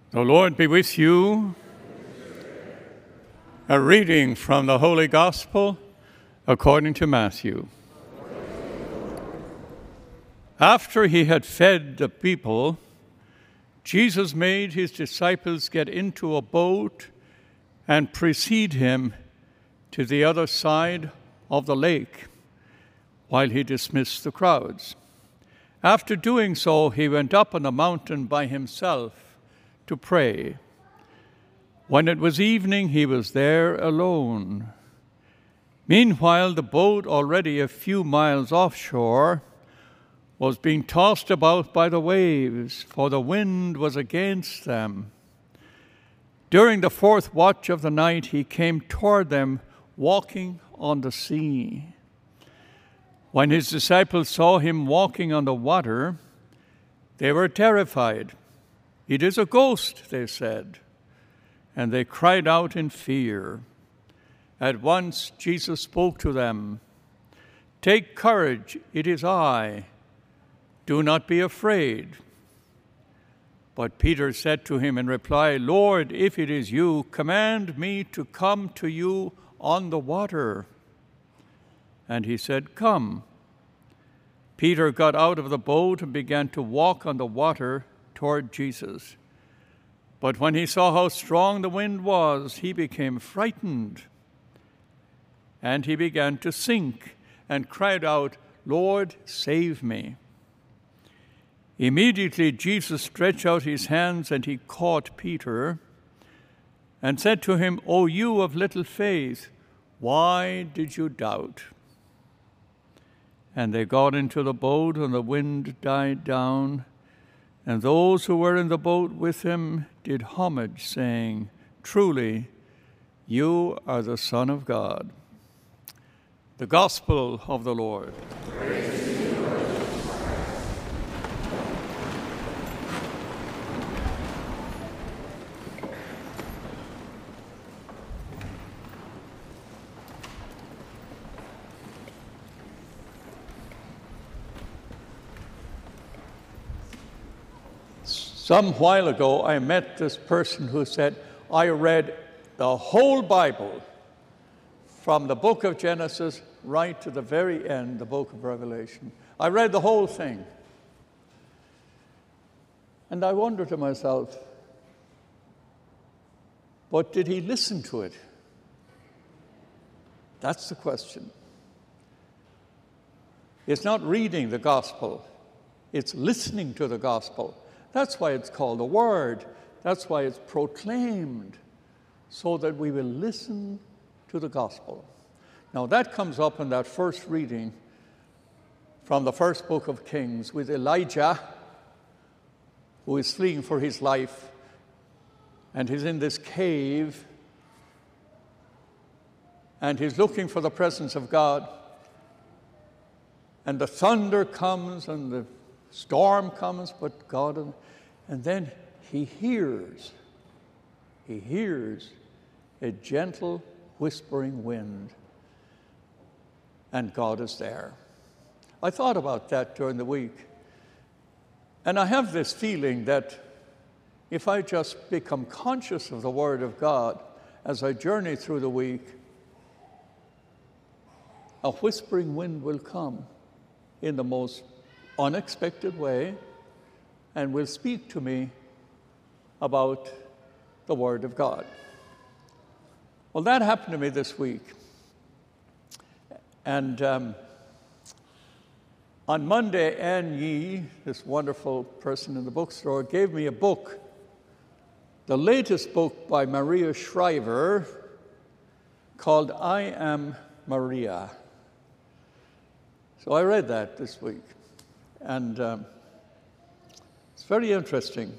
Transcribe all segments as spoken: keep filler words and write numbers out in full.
The Lord be with you. A reading from the Holy Gospel according to Matthew. After he had fed the people, Jesus made his disciples get into a boat and precede him to the other side of the lake while he dismissed the crowds. After doing so, he went up on a mountain by himself to pray. When it was evening, he was there alone. Meanwhile, the boat, already a few miles offshore, was being tossed about by the waves, for the wind was against them. During the fourth watch of the night, he came toward them, walking on the sea. When his disciples saw him walking on the water, they were terrified. "It is a ghost," they said, and they cried out in fear. At once Jesus spoke to them. "Take courage, it is I. Do not be afraid." But Peter said to him in reply, "Lord, if it is you, command me to come to you on the water." And he said, "Come." Peter got out of the boat and began to walk on the water toward Jesus. But when he saw how strong the wind was, he became frightened. And he began to sink and cried out, "Lord, save me." Immediately Jesus stretched out his hands and he caught Peter and said to him, "O you of little faith, why did you doubt?" And they got into the boat, and the wind died down, and those who were in the boat with him did homage, saying, "Truly, you are the Son of God." The Gospel of the Lord. Praise to you, Lord. Some while ago, I met this person who said, "I read the whole Bible from the book of Genesis right to the very end, the book of Revelation. I read the whole thing." And I wonder to myself, but did he listen to it? That's the question. It's not reading the gospel, it's listening to the gospel. That's why it's called the Word. That's why it's proclaimed, so that we will listen to the gospel. Now that comes up in that first reading from the first book of Kings with Elijah, who is fleeing for his life, and he's in this cave, and he's looking for the presence of God, and the thunder comes and the storm comes, but God, and then he hears, he hears a gentle whispering wind, and God is there. I thought about that during the week, and I have this feeling that if I just become conscious of the Word of God as I journey through the week, a whispering wind will come in the most unexpected way and will speak to me about the Word of God. Well, that happened to me this week. And um, on Monday, Anne Yee, this wonderful person in the bookstore, gave me a book, the latest book by Maria Shriver, called I Am Maria. So I read that this week. And um, it's very interesting.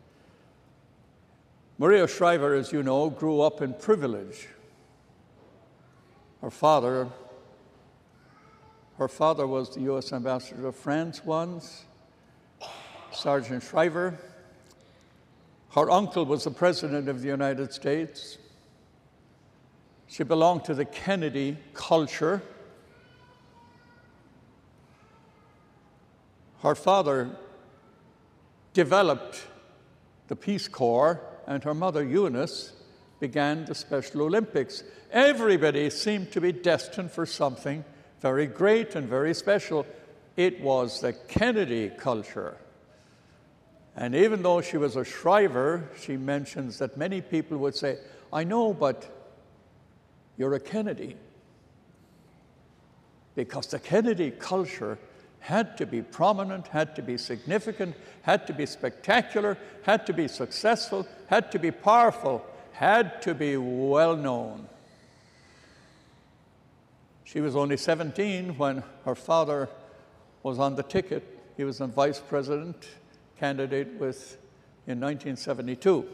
Maria Shriver, as you know, grew up in privilege. Her father, her father was the U S ambassador to France once, Sergeant Shriver. Her uncle was the President of the United States. She belonged to the Kennedy culture. Her father developed the Peace Corps, and her mother Eunice began the Special Olympics. Everybody seemed to be destined for something very great and very special. It was the Kennedy culture. And even though she was a Shriver, she mentions that many people would say, I know, but you're a Kennedy. Because the Kennedy culture had to be prominent, had to be significant, had to be spectacular, had to be successful, had to be powerful, had to be well known. She was only seventeen when her father was on the ticket. He was a vice president candidate with, in nineteen seventy-two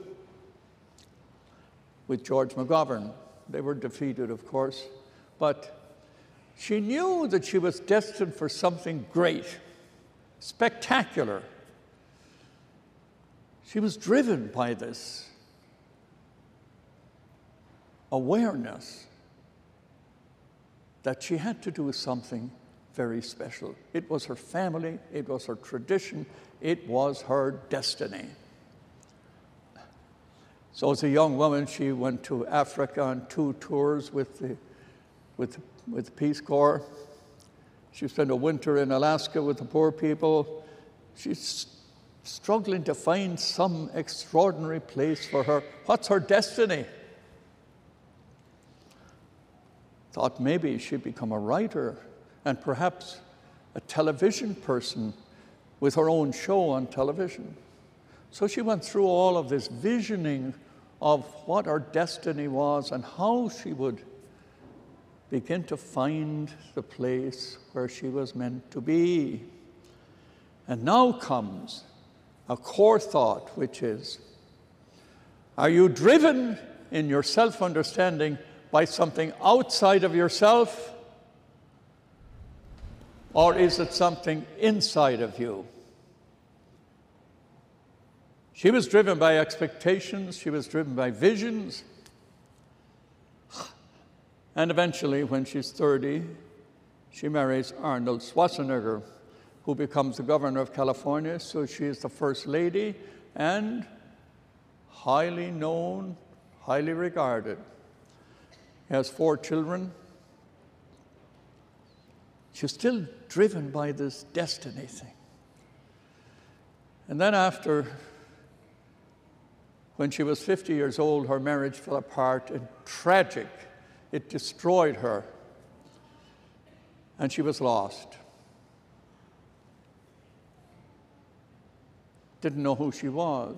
with George McGovern. They were defeated, of course, but she knew that she was destined for something great, spectacular. She was driven by this awareness that she had to do something very special. It was her family, it was her tradition, it was her destiny. So as a young woman, she went to Africa on two tours with the, with, with the Peace Corps. She spent a winter in Alaska with the poor people. She's struggling to find some extraordinary place for her. What's her destiny? Thought maybe she'd become a writer and perhaps a television person with her own show on television. So she went through all of this visioning of what her destiny was and how she would begin to find the place where she was meant to be. And now comes a core thought, which is, are you driven in your self-understanding by something outside of yourself, or is it something inside of you? She was driven by expectations, she was driven by visions, and eventually, when she's thirty, she marries Arnold Schwarzenegger, who becomes the governor of California, so she is the first lady and highly known, highly regarded. He has four children. She's still driven by this destiny thing. And then after, when she was fifty years old, her marriage fell apart and tragic. It destroyed her. And she was lost. Didn't know who she was.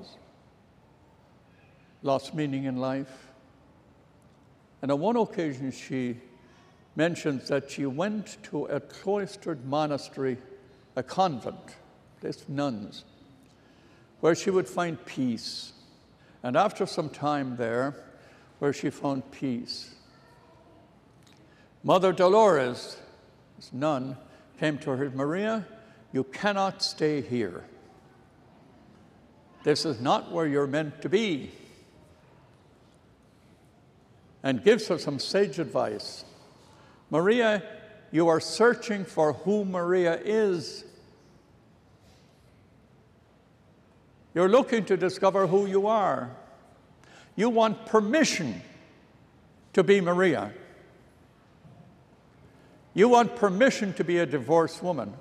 Lost meaning in life. And on one occasion, she mentions that she went to a cloistered monastery, a convent, a place of nuns, where she would find peace. And after some time there, where she found peace, Mother Dolores, this nun, came to her, Maria, you cannot stay here. This is not where you're meant to be. And gives her some sage advice. Maria, you are searching for who Maria is. You're looking to discover who you are. You want permission to be Maria. You want permission to be a divorced woman.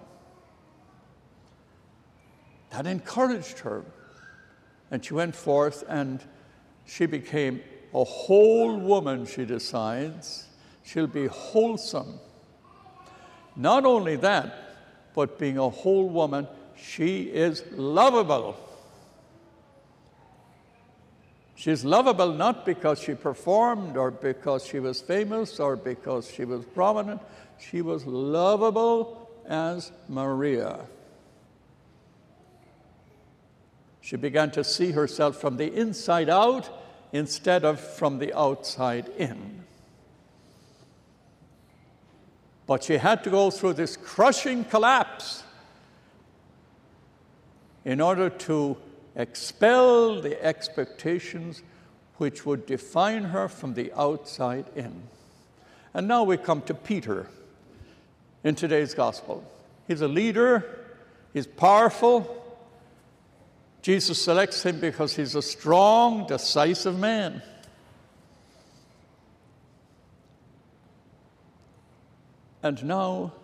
That encouraged her. And she went forth and she became a whole woman, she decides. She'll be wholesome. Not only that, but being a whole woman, she is lovable. She's lovable not because she performed or because she was famous or because she was prominent. She was lovable as Maria. She began to see herself from the inside out instead of from the outside in. But she had to go through this crushing collapse in order to expel the expectations which would define her from the outside in. And now we come to Peter in today's gospel. He's a leader, he's powerful, Jesus selects him because he's a strong, decisive man. And now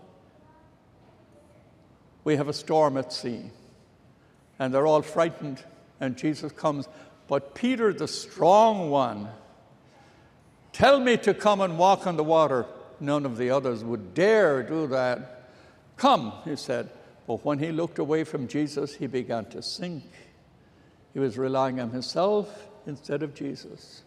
we have a storm at sea, and they're all frightened, and Jesus comes. But Peter, the strong one, tell me to come and walk on the water. None of the others would dare do that. Come, he said. But when he looked away from Jesus, he began to sink. He was relying on himself instead of Jesus.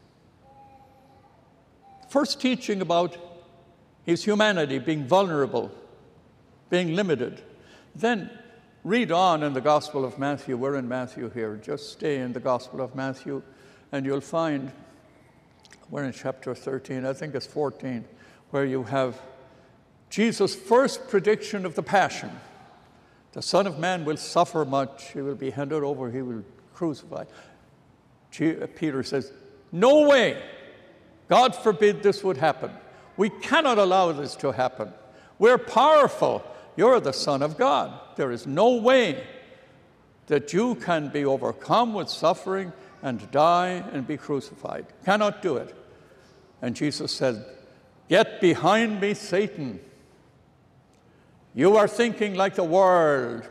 First teaching about his humanity, being vulnerable, being limited. Then read on in the Gospel of Matthew. We're in Matthew here. Just stay in the Gospel of Matthew, and you'll find, we're in chapter thirteen, I think it's fourteen, where you have Jesus' first prediction of the Passion. The Son of Man will suffer much. He will be handed over. He will be crucified. Peter says, no way. God forbid this would happen. We cannot allow this to happen. We're powerful. You're the Son of God. There is no way that you can be overcome with suffering and die and be crucified. Cannot do it. And Jesus said, get behind me, Satan. You are thinking like the world.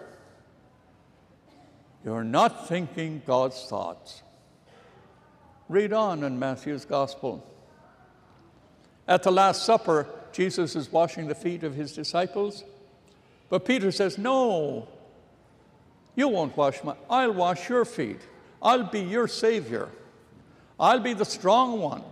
You're not thinking God's thoughts. Read on in Matthew's Gospel. At the Last Supper, Jesus is washing the feet of his disciples. But Peter says, no, you won't wash my, I'll wash your feet. I'll be your Savior. I'll be the strong one.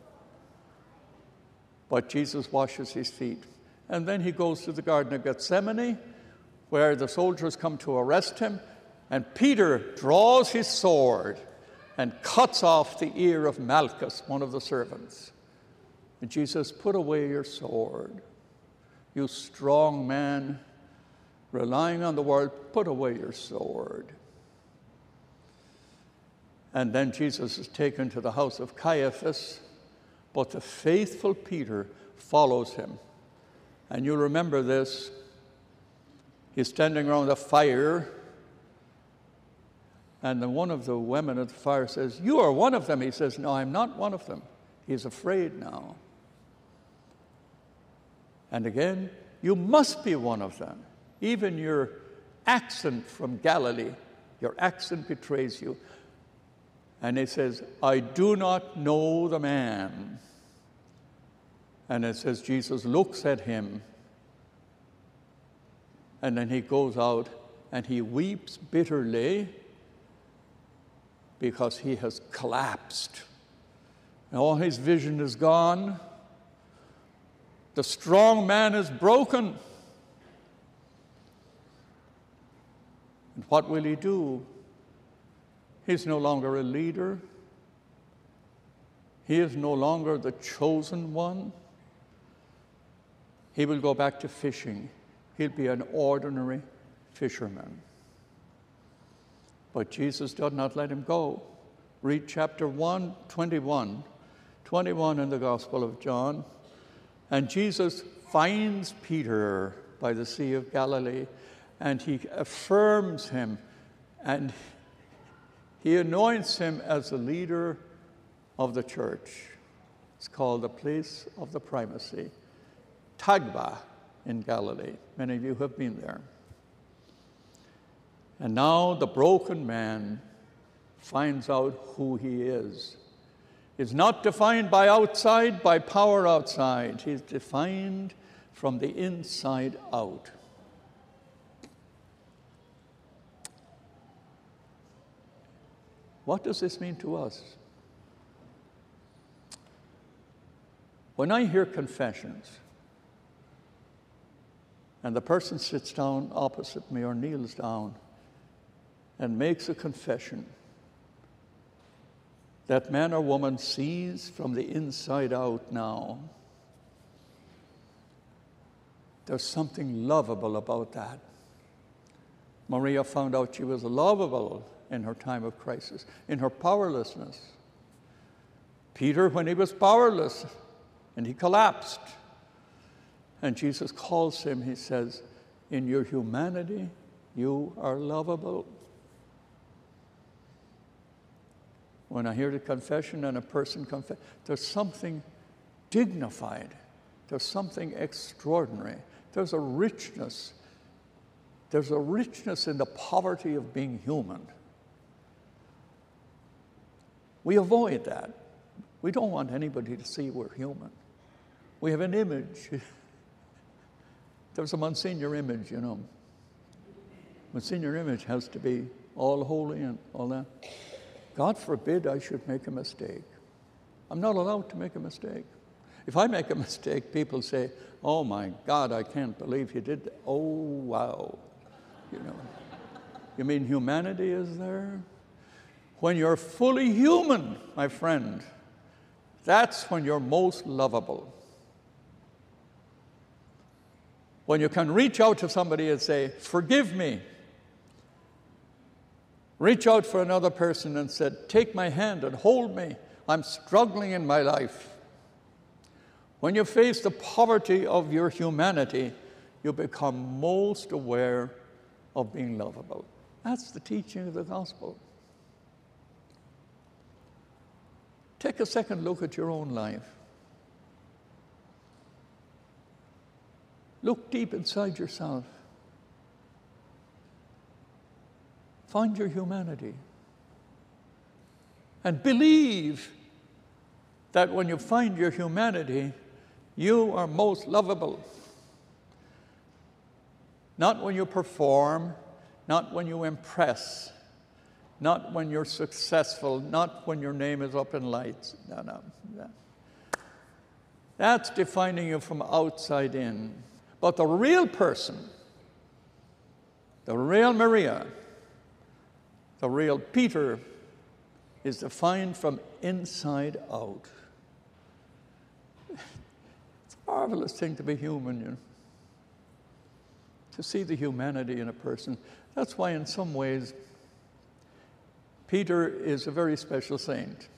But Jesus washes his feet. And then he goes to the Garden of Gethsemane, where the soldiers come to arrest him. And Peter draws his sword and cuts off the ear of Malchus, one of the servants. And Jesus, put away your sword. You strong man, relying on the world, put away your sword. And then Jesus is taken to the house of Caiaphas, but the faithful Peter follows him. And you'll remember this. He's standing around the fire, and then one of the women at the fire says, you are one of them. He says, no, I'm not one of them. He's afraid now. And again, you must be one of them. Even your accent from Galilee, your accent betrays you. And he says, I do not know the man. And it says Jesus looks at him, and then he goes out and he weeps bitterly because he has collapsed. And all his vision is gone. The strong man is broken. And what will he do? He's no longer a leader. He is no longer the chosen one. He will go back to fishing. He'll be an ordinary fisherman. But Jesus did not let him go. Read chapter one, twenty-one. twenty-one in the Gospel of John. And Jesus finds Peter by the Sea of Galilee, and he affirms him, and he anoints him as the leader of the church. It's called the place of the primacy. Tagba in Galilee. Many of you have been there. And now the broken man finds out who he is. He's not defined by outside, by power outside. He's defined from the inside out. What does this mean to us? When I hear confessions, and the person sits down opposite me or kneels down and makes a confession, that man or woman sees from the inside out now. There's something lovable about that. Maria found out she was lovable in her time of crisis, in her powerlessness. Peter, when he was powerless and he collapsed, and Jesus calls him, he says, in your humanity, you are lovable. When I hear the confession and a person confess, there's something dignified. There's something extraordinary. There's a richness. There's a richness in the poverty of being human. We avoid that. We don't want anybody to see we're human. We have an image. There's a Monsignor image, you know. Monsignor image has to be all holy and all that. God forbid I should make a mistake. I'm not allowed to make a mistake. If I make a mistake, people say, oh my God, I can't believe you did that. Oh, wow. You know, you mean humanity is there? When you're fully human, my friend, that's when you're most lovable. When you can reach out to somebody and say, forgive me. Reach out for another person and said, take my hand and hold me. I'm struggling in my life. When you face the poverty of your humanity, you become most aware of being lovable. That's the teaching of the gospel. Take a second look at your own life. Look deep inside yourself. Find your humanity. And believe that when you find your humanity, you are most lovable. Not when you perform, not when you impress, not when you're successful, not when your name is up in lights. No, no, no. That's defining you from outside in. But the real person, the real Maria, the real Peter, is defined from inside out. It's a marvelous thing to be human, you know, to see the humanity in a person. That's why in some ways Peter is a very special saint,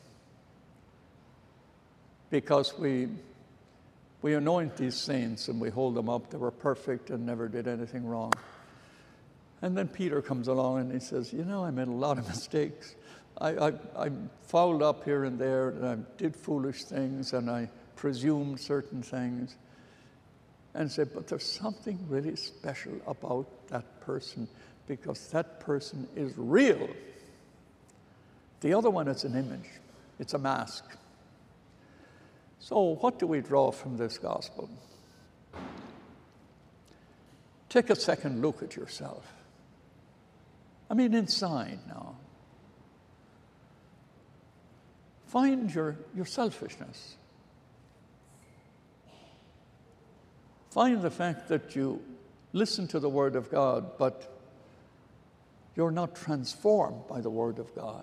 because we we anoint these saints and we hold them up. They were perfect and never did anything wrong. And then Peter comes along and he says, you know, I made a lot of mistakes. I, I, I fouled up here and there, and I did foolish things, and I presumed certain things. And said, but there's something really special about that person, because that person is real. The other one is an image. It's a mask. So what do we draw from this gospel? Take a second look at yourself. I mean, inside now. Find your, your selfishness. Find the fact that you listen to the Word of God, but you're not transformed by the Word of God.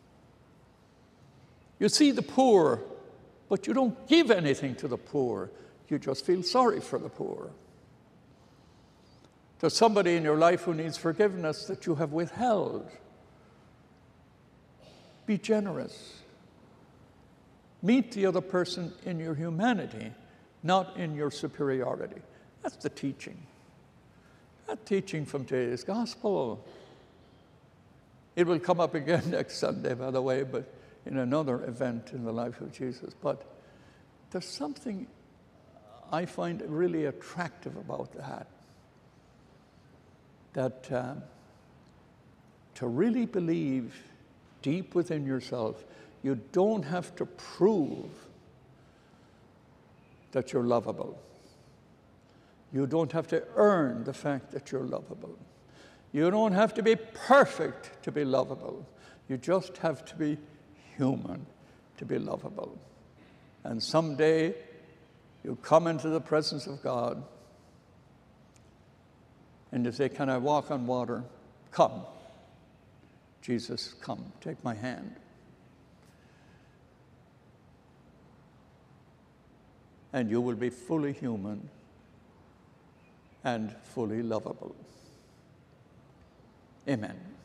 You see the poor, but you don't give anything to the poor. You just feel sorry for the poor. There's somebody in your life who needs forgiveness that you have withheld. Be generous. Meet the other person in your humanity, not in your superiority. That's the teaching. That teaching from today's gospel. It will come up again next Sunday, by the way, but in another event in the life of Jesus. But there's something I find really attractive about that. That uh, to really believe deep within yourself, you don't have to prove that you're lovable. You don't have to earn the fact that you're lovable. You don't have to be perfect to be lovable. You just have to be human to be lovable. And someday you come into the presence of God and you say, can I walk on water? Come. Jesus, come, take my hand. And you will be fully human and fully lovable. Amen.